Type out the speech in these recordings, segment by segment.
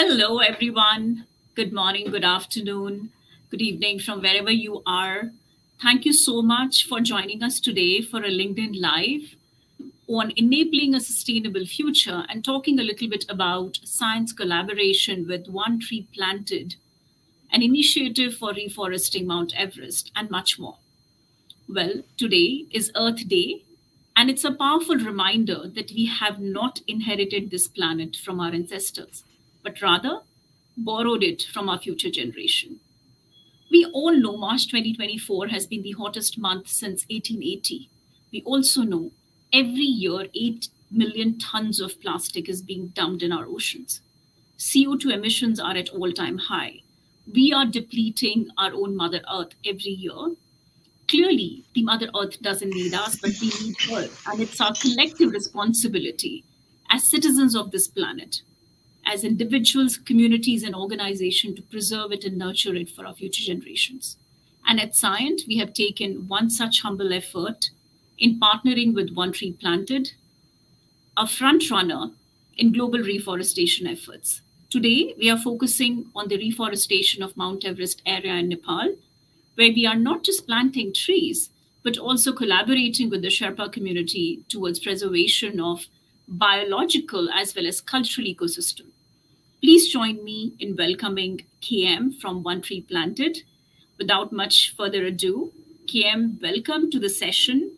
Hello, everyone. Good morning, good afternoon, good evening from wherever you are. Thank you so much for joining us today for a LinkedIn Live on enabling a sustainable future and talking a little bit about science collaboration with One Tree Planted, an initiative for reforesting Mount Everest, and much more. Well, today is Earth Day, and it's a powerful reminder that we have not inherited this planet from our ancestors, but rather borrowed it from our future generation. We all know March 2024 has been the hottest month since 1880. We also know every year 8 million tons of plastic is being dumped in our oceans. CO2 emissions are at all time high. We are depleting our own Mother Earth every year. Clearly, the Mother Earth doesn't need us, but we need her. And it's our collective responsibility as citizens of this planet, as individuals, communities, and organizations to preserve it and nurture it for our future generations. And at Scient, we have taken one such humble effort in partnering with One Tree Planted, a front runner in global reforestation efforts. Today, we are focusing on the reforestation of Mount Everest area in Nepal, where we are not just planting trees, but also collaborating with the Sherpa community towards preservation of biological as well as cultural ecosystem. Please join me in welcoming KM from One Tree Planted. Without much further ado, KM, welcome to the session.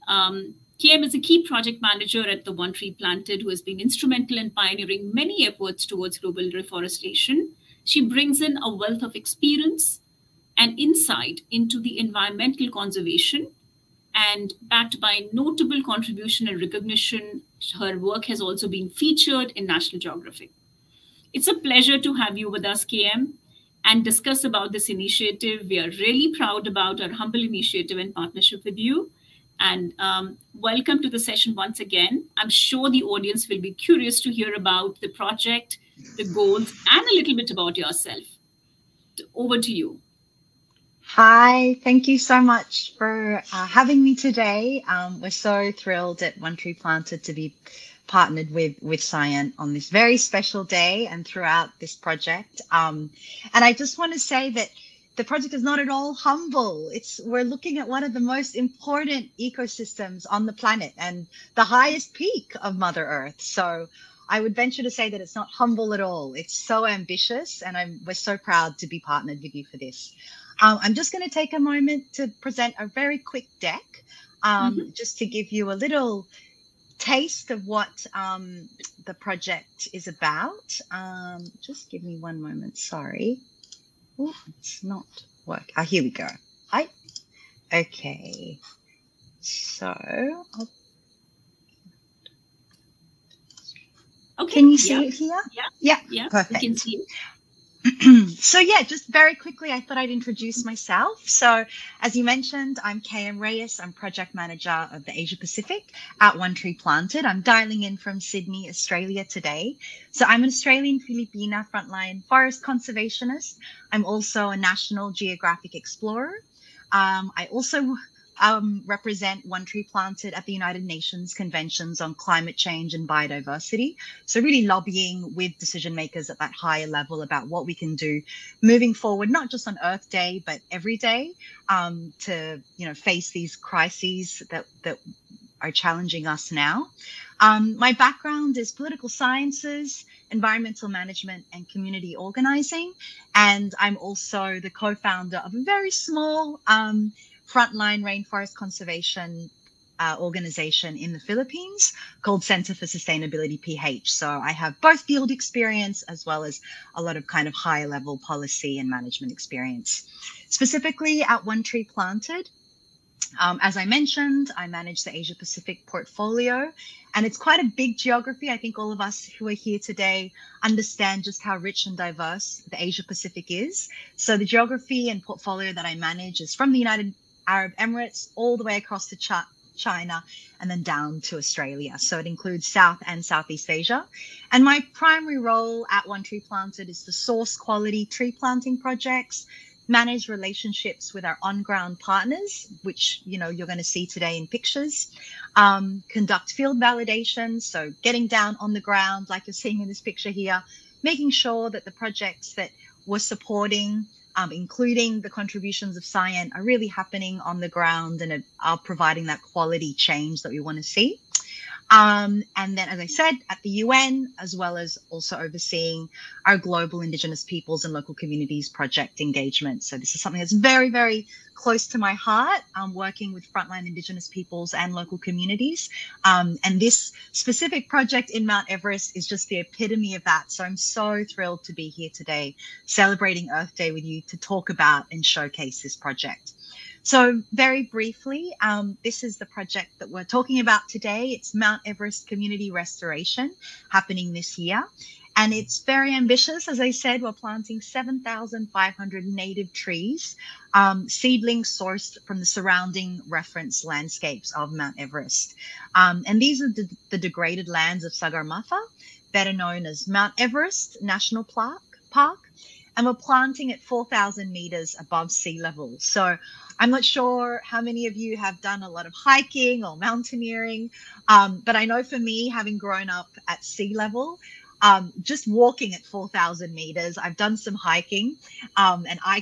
KM is a key project manager at the One Tree Planted who has been instrumental in pioneering many efforts towards global reforestation. She brings in a wealth of experience and insight into the environmental conservation, and backed by notable contribution and recognition, her work has also been featured in National Geographic. It's a pleasure to have you with us, KM, and discuss about this initiative. We are really proud about our humble initiative and partnership with you. And welcome to the session once again. I'm sure the audience will be curious to hear about the project, the goals, and a little bit about yourself. Over to you. Hi, thank you so much for having me today. We're so thrilled at One Tree Planted to be partnered with Scient on this very special day and throughout this project. And I just want to say that the project is not at all humble. We're looking at one of the most important ecosystems on the planet and the highest peak of Mother Earth. So I would venture to say that it's not humble at all. It's so ambitious, and we're so proud to be partnered with you for this. I'm just going to take a moment to present a very quick deck, just to give you a little taste of what the project is about. Just give me one moment. Sorry. Oh, it's not working. Oh, here we go. Hi. Okay. So, okay. Can you see it here? Yeah. Perfect. We can see it. So yeah, just very quickly, I thought I'd introduce myself. So as you mentioned, I'm KM Reyes. I'm project manager of the Asia Pacific at One Tree Planted. I'm dialing in from Sydney, Australia today. So I'm an Australian Filipina frontline forest conservationist. I'm also a National Geographic explorer. I also represent One Tree Planted at the United Nations Conventions on Climate Change and Biodiversity. So really lobbying with decision makers at that higher level about what we can do moving forward, not just on Earth Day, but every day, to face these crises that are challenging us now. My background is political sciences, environmental management, and community organizing. And I'm also the co-founder of a very small frontline rainforest conservation organization in the Philippines called Center for Sustainability PH. So I have both field experience as well as a lot of kind of higher level policy and management experience. Specifically at One Tree Planted, as I mentioned, I manage the Asia Pacific portfolio, and it's quite a big geography. I think all of us who are here today understand just how rich and diverse the Asia Pacific is. So the geography and portfolio that I manage is from the United Arab Emirates all the way across to China and then down to Australia. So it includes South and Southeast Asia. And my primary role at One Tree Planted is to source quality tree planting projects, manage relationships with our on-ground partners, which you're going to see today in pictures, conduct field validation, so getting down on the ground like you're seeing in this picture here, making sure that the projects that we're supporting, including the contributions of Cyan, are really happening on the ground and are providing that quality change that we want to see. And then, as I said, at the UN, as well as also overseeing our global Indigenous peoples and local communities project engagement. So this is something that's very, very close to my heart, working with frontline Indigenous peoples and local communities. And this specific project in Mount Everest is just the epitome of that. So I'm so thrilled to be here today, celebrating Earth Day with you to talk about and showcase this project. So very briefly, this is the project that we're talking about today. It's Mount Everest Community Restoration, happening this year. And it's very ambitious. As I said, we're planting 7,500 native trees, seedlings sourced from the surrounding reference landscapes of Mount Everest. And these are the degraded lands of Sagarmatha, better known as Mount Everest National Park. And we're planting at 4,000 meters above sea level. So I'm not sure how many of you have done a lot of hiking or mountaineering, but I know for me, having grown up at sea level, just walking at 4,000 meters, I've done some hiking, and I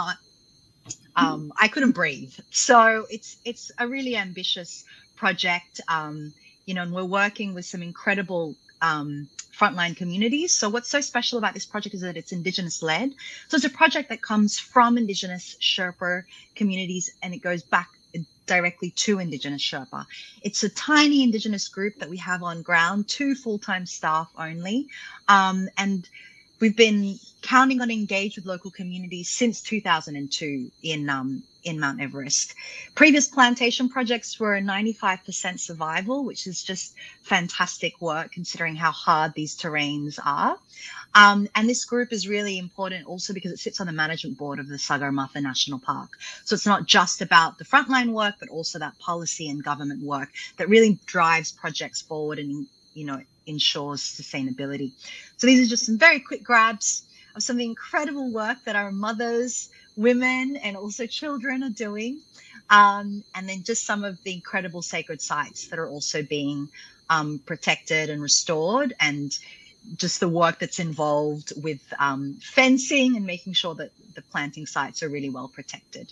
couldn't breathe. So it's a really ambitious project, and we're working with some incredible frontline communities. So what's so special about this project is that it's Indigenous led. So it's a project that comes from Indigenous Sherpa communities, and it goes back directly to Indigenous Sherpa. It's a tiny Indigenous group that we have on ground, 2 full-time staff only. And we've been counting on engage with local communities since 2002 in Mount Everest. Previous plantation projects were 95% survival, which is just fantastic work considering how hard these terrains are. And this group is really important also because it sits on the management board of the Sagarmatha National Park. So it's not just about the frontline work, but also that policy and government work that really drives projects forward and, ensures sustainability. So these are just some very quick grabs of some of the incredible work that our mothers, women, and also children are doing. And then just some of the incredible sacred sites that are also being protected and restored, and just the work that's involved with fencing and making sure that the planting sites are really well protected.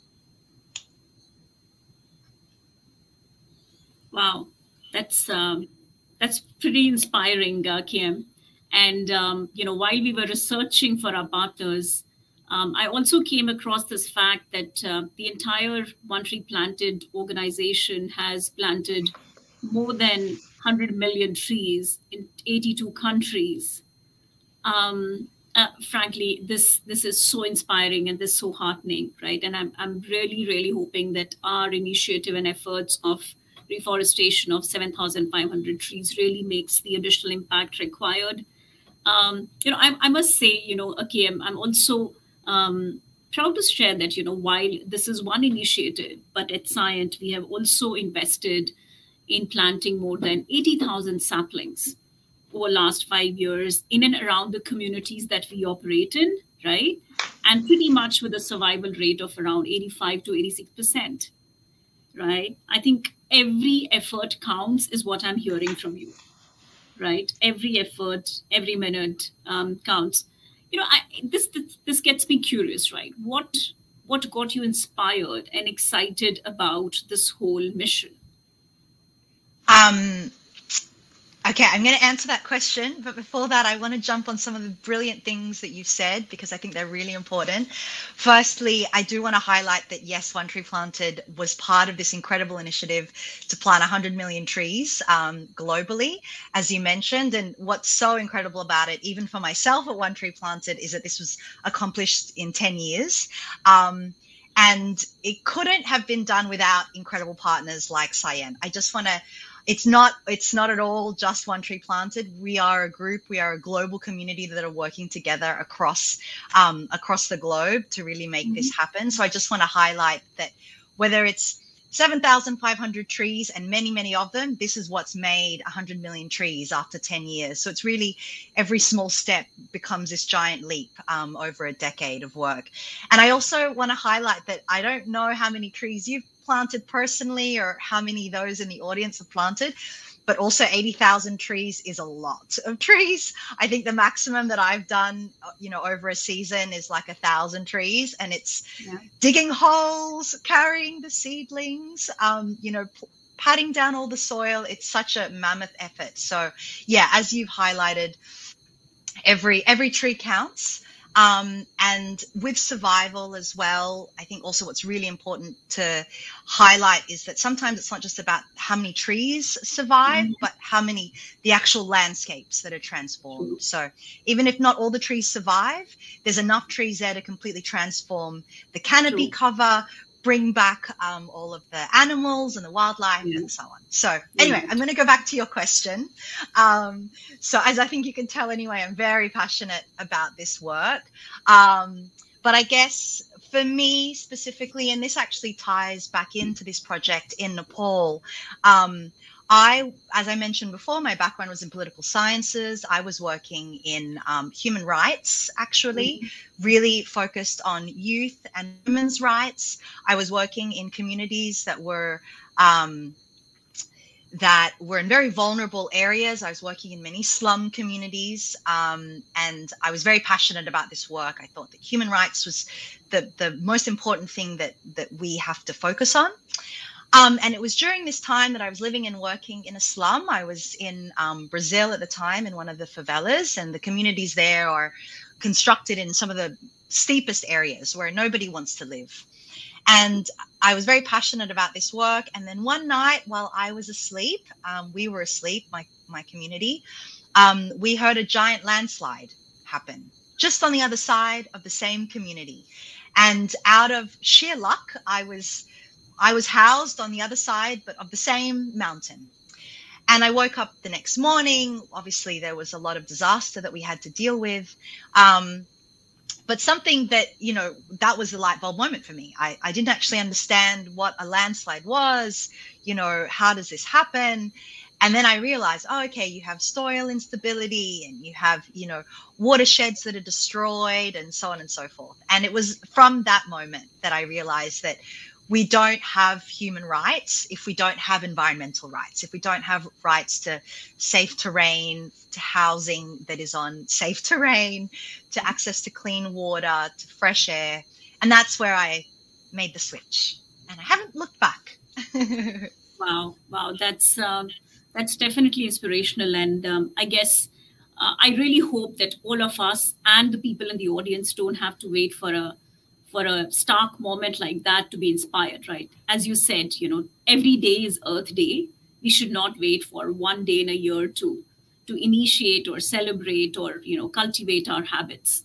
Wow, that's pretty inspiring, Kim. And while we were researching for our partners, I also came across this fact that the entire One Tree Planted organization has planted more than 100 million trees in 82 countries. Frankly, this is so inspiring and this is so heartening, right? And I'm really, really hoping that our initiative and efforts of reforestation of 7,500 trees really makes the additional impact required. I must say, again, I'm also proud to share that, while this is one initiative, but at Cyient, we have also invested in planting more than 80,000 saplings over the last 5 years in and around the communities that we operate in, right? And pretty much with a survival rate of around 85 to 86%, right? I think every effort counts is what I'm hearing from you, right? Every effort, every minute counts. This gets me curious, right? What got you inspired and excited about this whole mission? Okay, I'm going to answer that question. But before that, I want to jump on some of the brilliant things that you've said, because I think they're really important. Firstly, I do want to highlight that, yes, One Tree Planted was part of this incredible initiative to plant 100 million trees globally, as you mentioned. And what's so incredible about it, even for myself at One Tree Planted, is that this was accomplished in 10 years. And it couldn't have been done without incredible partners like Cyient. I just want to... It's not at all just One Tree Planted. We are a group. We are a global community that are working together across the globe to really make this happen. So I just want to highlight that whether it's 7,500 trees and many, many of them, this is what's made 100 million trees after 10 years. So it's really every small step becomes this giant leap over a decade of work. And I also want to highlight that I don't know how many trees you've planted personally or how many of those in the audience have planted, but also 80,000 trees is a lot of trees. I think the maximum that I've done, over a season is like 1,000 trees, and it's digging holes, carrying the seedlings, patting down all the soil. It's such a mammoth effort. So yeah, as you've highlighted, every tree counts. And with survival as well, I think also what's really important to highlight is that sometimes it's not just about how many trees survive, but how many, the actual landscapes that are transformed. So even if not all the trees survive, there's enough trees there to completely transform the canopy cover, bring back all of the animals and the wildlife and so on. So anyway, I'm going to go back to your question. So as I think you can tell anyway, I'm very passionate about this work. But I guess for me specifically, and this actually ties back into this project in Nepal, as I mentioned before, my background was in political sciences. I was working in human rights, actually, really focused on youth and women's rights. I was working in communities that were in very vulnerable areas. I was working in many slum communities, and I was very passionate about this work. I thought that human rights was the most important thing that we have to focus on. And it was during this time that I was living and working in a slum. I was in Brazil at the time, in one of the favelas, and the communities there are constructed in some of the steepest areas where nobody wants to live. And I was very passionate about this work. And then one night while I was asleep, we were asleep, my community, we heard a giant landslide happen just on the other side of the same community. And out of sheer luck, I was housed on the other side, but of the same mountain. And I woke up the next morning. Obviously, there was a lot of disaster that we had to deal with. But something that, that was the light bulb moment for me. I didn't actually understand what a landslide was. How does this happen? And then I realized, okay, you have soil instability and you have, watersheds that are destroyed and so on and so forth. And it was from that moment that I realized that we don't have human rights if we don't have environmental rights, if we don't have rights to safe terrain, to housing that is on safe terrain, to access to clean water, to fresh air. And that's where I made the switch. And I haven't looked back. Wow. That's definitely inspirational. And I guess I really hope that all of us and the people in the audience don't have to wait for a stark moment like that to be inspired, right? As you said, every day is Earth Day. We should not wait for one day in a year to initiate or celebrate or, cultivate our habits.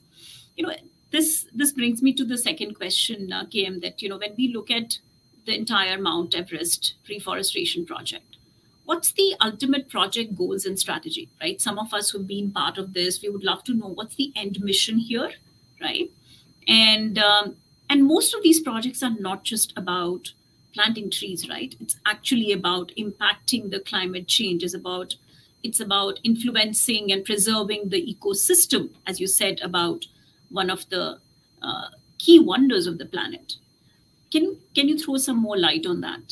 This brings me to the second question, KM, that, when we look at the entire Mount Everest reforestation project, what's the ultimate project goals and strategy, right? Some of us who've been part of this, we would love to know what's the end mission here, right? And most of these projects are not just about planting trees, right? It's actually about impacting the climate change. It's about influencing and preserving the ecosystem, as you said, about one of the key wonders of the planet. Can you throw some more light on that?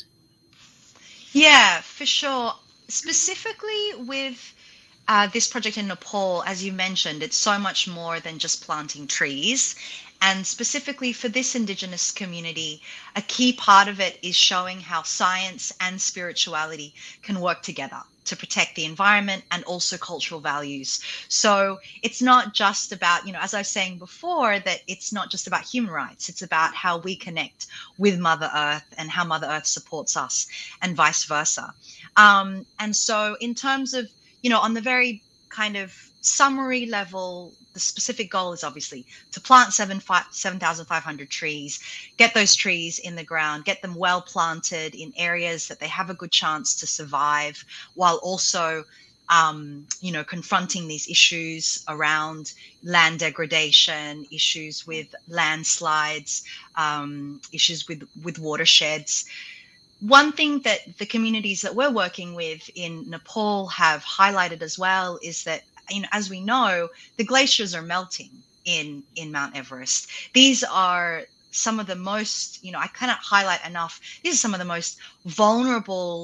Yeah, for sure. Specifically with this project in Nepal, as you mentioned, it's so much more than just planting trees. And specifically for this Indigenous community, a key part of it is showing how science and spirituality can work together to protect the environment and also cultural values. So it's not just about, as I was saying before, that it's not just about human rights. It's about how we connect with Mother Earth and how Mother Earth supports us and vice versa. And so in terms of, on the very kind of summary level, the specific goal is obviously to plant 7,500 trees, get those trees in the ground, get them well planted in areas that they have a good chance to survive, while also, confronting these issues around land degradation, issues with landslides, issues with watersheds. One thing that the communities that we're working with in Nepal have highlighted as well is that, as we know, the glaciers are melting in Mount Everest. These are some of the most, I cannot highlight enough, these are some of the most vulnerable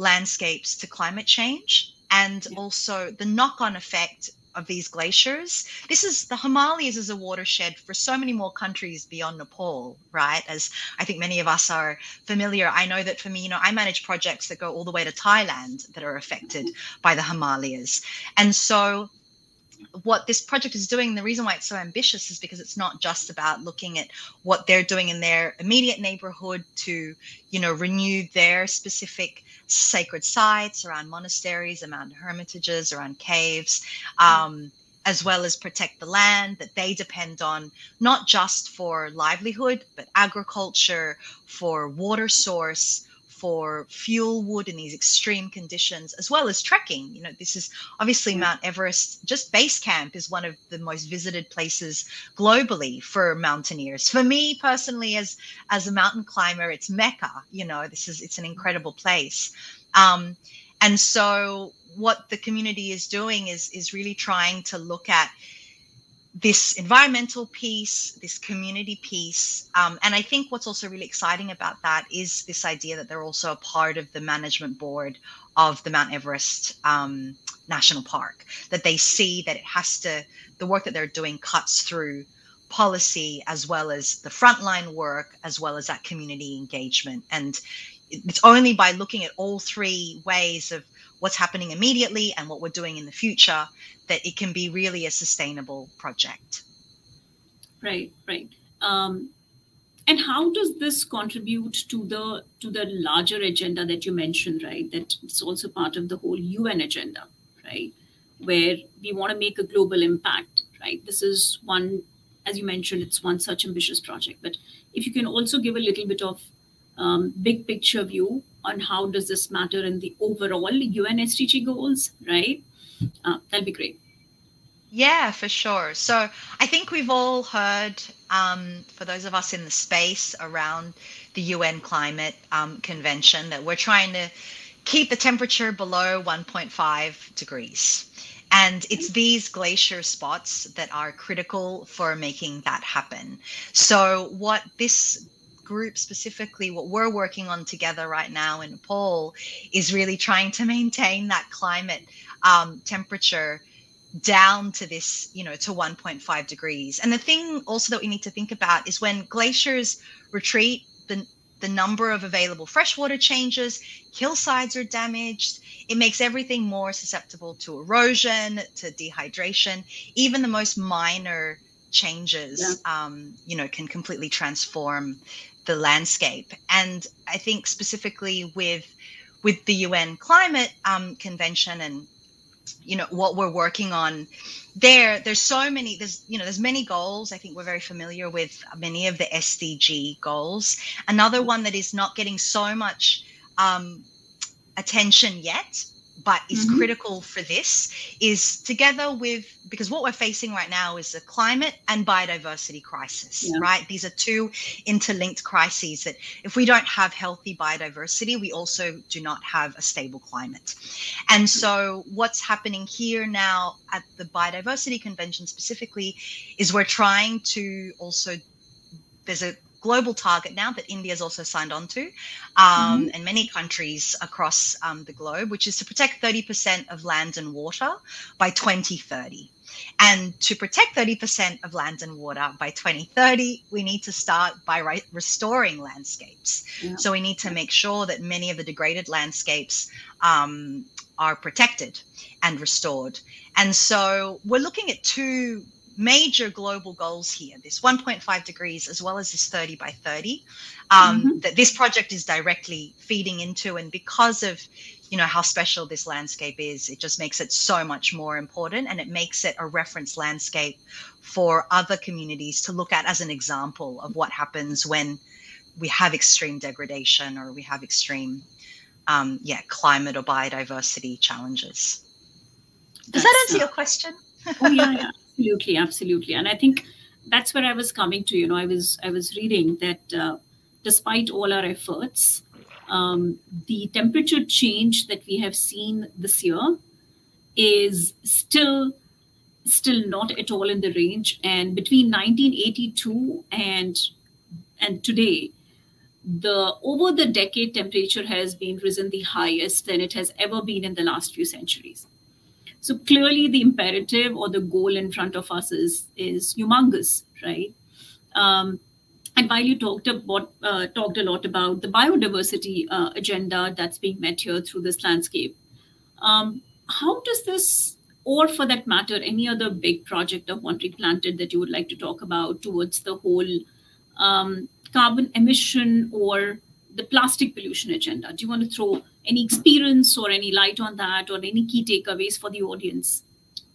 landscapes to climate change, and also the knock-on effect of these glaciers. The Himalayas is a watershed for so many more countries beyond Nepal, right? As I think many of us are familiar. I know that for me, I manage projects that go all the way to Thailand that are affected by the Himalayas. And so what this project is doing, the reason why it's so ambitious is because it's not just about looking at what they're doing in their immediate neighborhood to, renew their specific sacred sites around monasteries, around hermitages, around caves, as well as protect the land that they depend on, not just for livelihood, but agriculture, for water source, for fuel wood in these extreme conditions, as well as trekking. This is obviously Mount Everest. Just base camp is one of the most visited places globally for mountaineers. For me personally, as a mountain climber, it's Mecca. It's an incredible place. And so what the community is doing is really trying to look at this environmental piece, this community piece. And I think what's also really exciting about that is this idea that they're also a part of the management board of the Mount Everest National Park, that they see that the work that they're doing cuts through policy as well as the frontline work, as well as that community engagement. And it's only by looking at all three ways of what's happening immediately and what we're doing in the future that it can be really a sustainable project. Right. And how does this contribute to the larger agenda that you mentioned, right? That it's also part of the whole UN agenda, right? Where we want to make a global impact, right? This is one, as you mentioned, it's one such ambitious project. But if you can also give a little bit of big picture view on how does this matter in the overall UN SDG goals, right? That'd be great. Yeah, for sure. So I think we've all heard, for those of us in the space around the UN Climate Convention, that we're trying to keep the temperature below 1.5 degrees. And it's these glacier spots that are critical for making that happen. So what this group specifically, what we're working on together right now in Nepal, is really trying to maintain that climate temperature down to this, to 1.5 degrees. And the thing also that we need to think about is when glaciers retreat, the number of available freshwater changes, hillsides are damaged. It makes everything more susceptible to erosion, to dehydration. Even the most minor changes, can completely transform the landscape. And I think specifically with the UN Climate Convention and what we're working on there's so many, there's many goals. I think we're very familiar with many of the SDG goals. Another one that is not getting so much attention yet, but is critical for this, is together with, because what we're facing right now is a climate and biodiversity crisis, right? These are two interlinked crises that if we don't have healthy biodiversity, we also do not have a stable climate. And so what's happening here now at the Biodiversity Convention specifically is we're trying to also, there's a global target now that India has also signed on to, and many countries across the globe, which is to protect 30% of land and water by 2030. And to protect 30% of land and water by 2030, we need to start by restoring landscapes. So we need to make sure that many of the degraded landscapes are protected and restored. And so we're looking at two major global goals here, this 1.5 degrees as well as this 30 by 30, that this project is directly feeding into. And because of how special this landscape is, it just makes it so much more important, and it makes it a reference landscape for other communities to look at as an example of what happens when we have extreme degradation or we have extreme climate or biodiversity challenges. Does that answer your question? Oh yeah, absolutely. And I think that's where I was coming to. I was reading that despite all our efforts, the temperature change that we have seen this year is still not at all in the range. And between 1982 and today, the over the decade temperature has been risen the highest than it has ever been in the last few centuries. So clearly the imperative or the goal in front of us is humongous, right? Um, and while you talked a lot about the biodiversity agenda that's being met here through this landscape, how does this, or for that matter, any other big project of One Tree Planted that you would like to talk about towards the whole carbon emission or the plastic pollution agenda? Do you want to throw any experience or any light on that, or any key takeaways for the audience?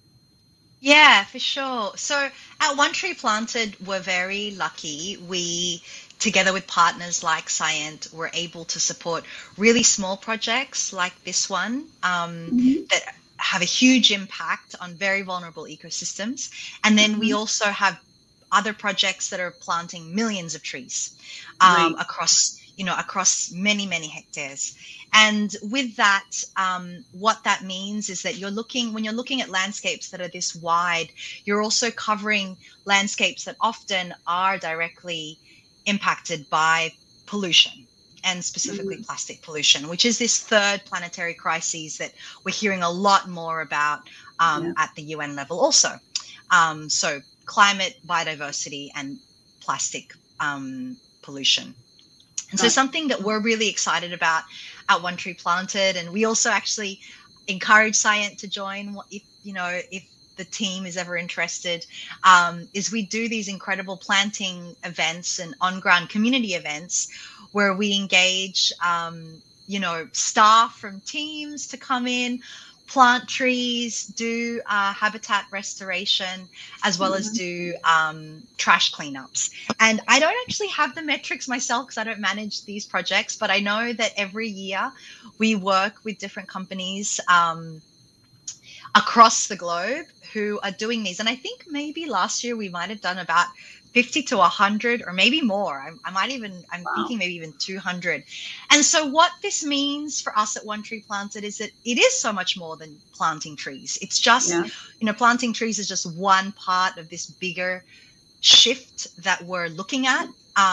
Yeah, for sure. So at One Tree Planted, we're very lucky. We, together with partners like Scient, were able to support really small projects like this one that have a huge impact on very vulnerable ecosystems. And then we also have other projects that are planting millions of trees Right. across many hectares. And with that, what that means is that when you're looking at landscapes that are this wide, you're also covering landscapes that often are directly impacted by pollution, and specifically plastic pollution, which is this third planetary crisis that we're hearing a lot more about Yeah. at the UN level also. So climate, biodiversity, and plastic pollution. And so Right. something that we're really excited about at One Tree Planted, and we also actually encourage Scient to join if the team is ever interested, is we do these incredible planting events and on-ground community events where we engage staff from teams to come in, plant trees, do habitat restoration, as well as do trash cleanups. And I don't actually have the metrics myself because I don't manage these projects, but I know that every year we work with different companies across the globe who are doing these. And I think maybe last year we might have done about 50 to 100 or maybe more. I'm Wow. thinking maybe even 200. And so what this means for us at One Tree Planted is that it is so much more than planting trees. It's just, Yeah. planting trees is just one part of this bigger shift that we're looking at,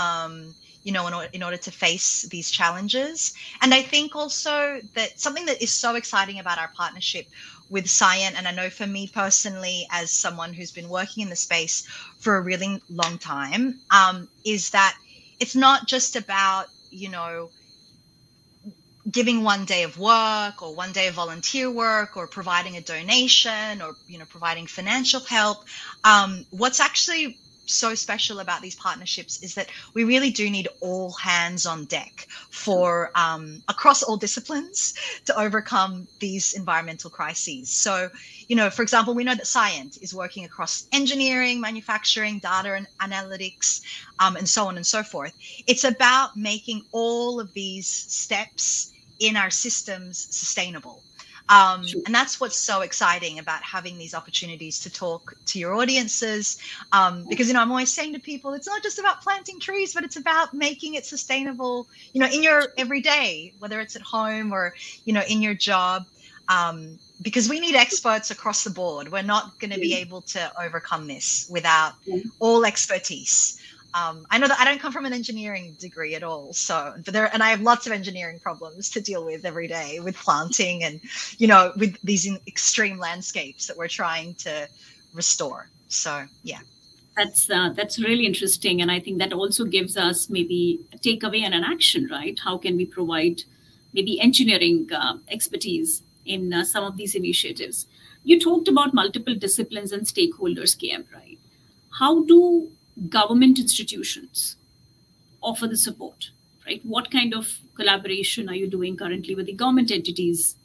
in order to face these challenges. And I think also that something that is so exciting about our partnership with Scient, and I know for me personally, as someone who's been working in the space for a really long time, is that it's not just about, giving one day of work or one day of volunteer work or providing a donation or, providing financial help. What's actually so special about these partnerships is that we really do need all hands on deck for across all disciplines to overcome these environmental crises. So, for example, we know that Scient is working across engineering, manufacturing, data and analytics, and so on and so forth. It's about making all of these steps in our systems sustainable. And that's what's so exciting about having these opportunities to talk to your audiences, because I'm always saying to people, it's not just about planting trees, but it's about making it sustainable, in your everyday, whether it's at home or in your job, because we need experts across the board. We're not going to be able to overcome this without all expertise. I know that I don't come from an engineering degree at all, but I have lots of engineering problems to deal with every day with planting and, with these extreme landscapes that we're trying to restore. So, yeah. That's really interesting, and I think that also gives us maybe a takeaway and an action, right? How can we provide maybe engineering expertise in some of these initiatives? You talked about multiple disciplines and stakeholders, KM, right? How do government institutions offer the support, right? What kind of collaboration are you doing currently with the government entities,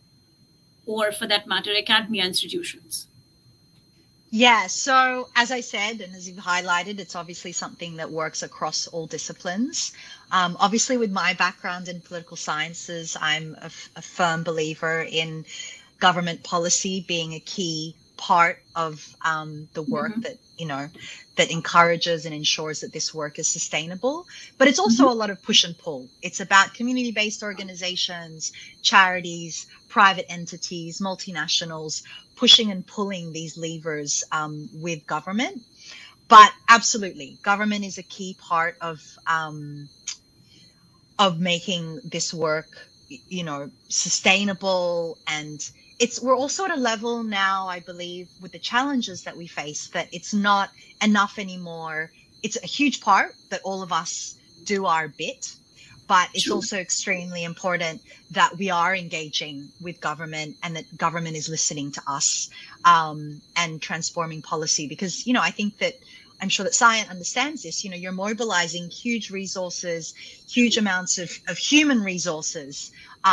or for that matter, academia institutions? Yeah, so as I said, and as you've highlighted, it's obviously something that works across all disciplines. Obviously, with my background in political sciences, I'm a firm believer in government policy being a key part of the work that that encourages and ensures that this work is sustainable. But it's also a lot of push and pull. It's about community-based organizations, charities, private entities, multinationals, pushing and pulling these levers with government. But absolutely, government is a key part of of making this work, sustainable. And we're also at a level now, I believe, with the challenges that we face, that it's not enough anymore. It's a huge part that all of us do our bit, but it's True. also extremely important that we are engaging with government and that government is listening to us, and transforming policy. Because, I think that I'm sure that Cyient understands this. You're mobilizing huge resources, huge amounts of human resources,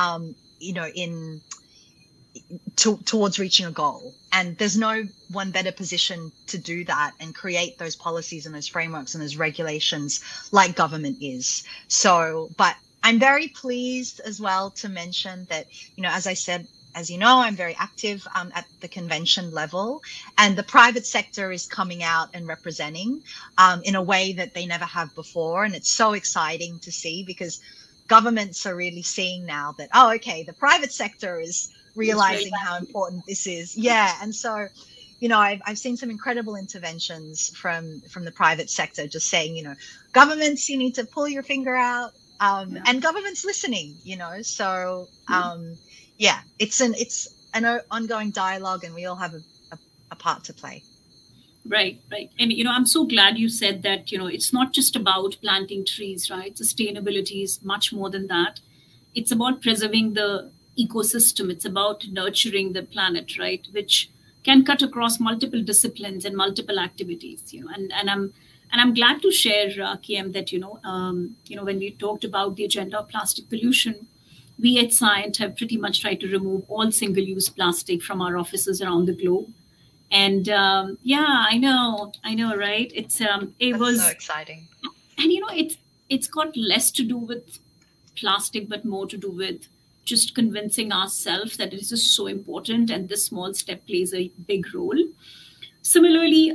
towards reaching a goal. And there's no one better position to do that and create those policies and those frameworks and those regulations like government is. So, but I'm very pleased as well to mention that, as I said, as you know, I'm very active at the convention level, and the private sector is coming out and representing in a way that they never have before. And it's so exciting to see, because governments are really seeing now that, oh, okay, the private sector is realizing how important this is. Yeah. And so, I've seen some incredible interventions from the private sector, just saying, governments, you need to pull your finger out, and government's listening, so yeah, it's an ongoing dialogue, and we all have a part to play. Right, right. And, I'm so glad you said that, it's not just about planting trees, right? Sustainability is much more than that. It's about preserving the ecosystem. It's about nurturing the planet, right? Which can cut across multiple disciplines and multiple activities, and I'm glad to share, KM, that, when we talked about the agenda of plastic pollution, we at Cyient have pretty much tried to remove all single-use plastic from our offices around the globe. And yeah, I know, right? It That's so was, exciting. and it's got less to do with plastic, but more to do with just convincing ourselves that this is so important, and this small step plays a big role. Similarly,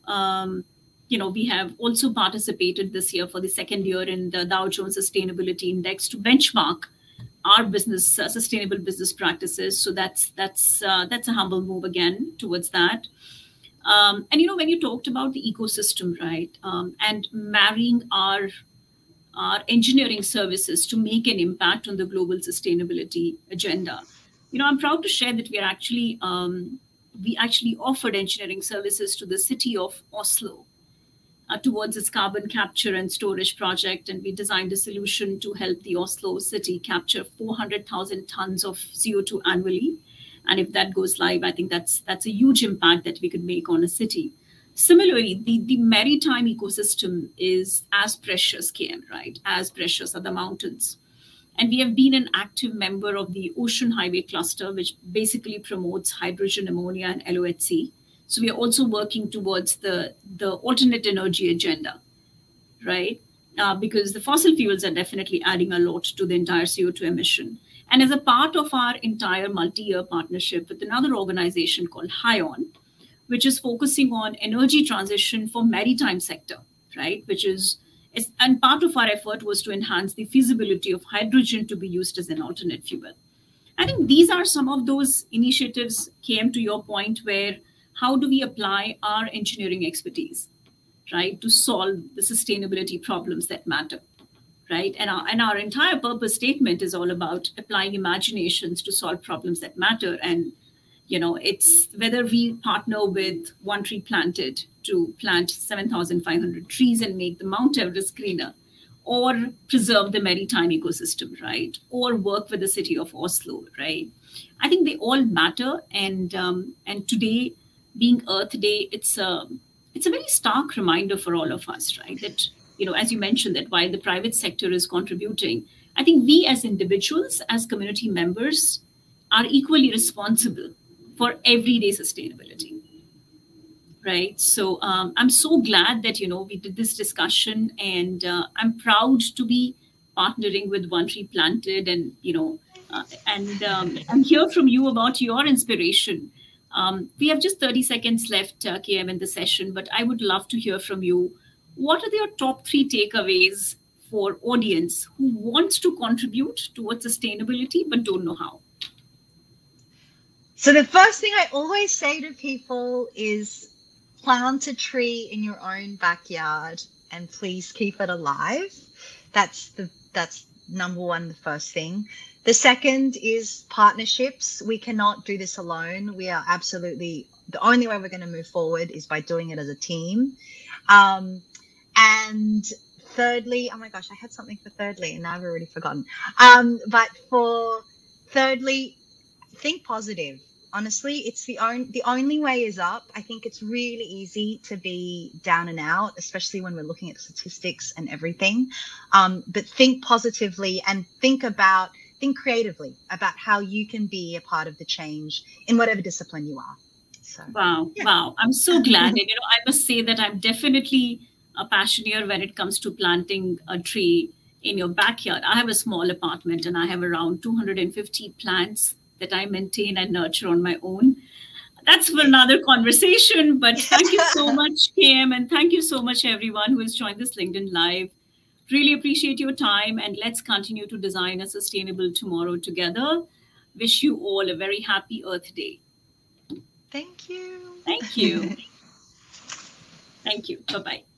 we have also participated this year for the second year in the Dow Jones Sustainability Index to benchmark our business sustainable business practices. So that's a humble move again towards that. And when you talked about the ecosystem, right, and marrying our engineering services to make an impact on the global sustainability agenda, I'm proud to share that we actually offered engineering services to the city of Oslo towards its carbon capture and storage project. And we designed a solution to help the Oslo city capture 400,000 tons of CO2 annually. And if that goes live, I think that's a huge impact that we could make on a city. Similarly, the maritime ecosystem is as precious, KM, right? As precious are the mountains. And we have been an active member of the Ocean Highway Cluster, which basically promotes hydrogen, ammonia, and LOHC. So we are also working towards the alternate energy agenda, right? Because the fossil fuels are definitely adding a lot to the entire CO2 emission. And as a part of our entire multi-year partnership with another organization called HYON, which is focusing on energy transition for maritime sector, right? And part of our effort was to enhance the feasibility of hydrogen to be used as an alternate fuel. I think these are some of those initiatives, came to your point, where how do we apply our engineering expertise, right, to solve the sustainability problems that matter, right? And our entire purpose statement is all about applying imaginations to solve problems that matter. And it's whether we partner with One Tree Planted to plant 7,500 trees and make the Mount Everest greener, or preserve the maritime ecosystem, right? Or work with the city of Oslo, right? I think they all matter. And today, being Earth Day, it's a very stark reminder for all of us, right? That, as you mentioned, that while the private sector is contributing, I think we as individuals, as community members, are equally responsible for everyday sustainability, right? So I'm so glad that we did this discussion, and I'm proud to be partnering with One Tree Planted, and hear from you about your inspiration. We have just 30 seconds left, KM, in the session, but I would love to hear from you. What are your top 3 takeaways for audience who wants to contribute towards sustainability but don't know how? So the first thing I always say to people is plant a tree in your own backyard and please keep it alive. That's number one, the first thing. The second is partnerships. We cannot do this alone. We are absolutely, the only way we're going to move forward is by doing it as a team. And thirdly, oh my gosh, I had something for thirdly and now I've already forgotten. But for thirdly, think positive. Honestly, it's the only way is up. I think it's really easy to be down and out, especially when we're looking at statistics and everything. But think positively and think creatively about how you can be a part of the change in whatever discipline you are. So, wow, yeah. wow. I'm so glad. And, I must say that I'm definitely a passioneer when it comes to planting a tree in your backyard. I have a small apartment and I have around 250 plants that I maintain and nurture on my own. That's for another conversation. But thank you so much, KM, and thank you so much, everyone who has joined this LinkedIn Live. Really appreciate your time, and let's continue to design a sustainable tomorrow together. Wish you all a very happy Earth Day. Thank you. Thank you. Thank you. Bye-bye.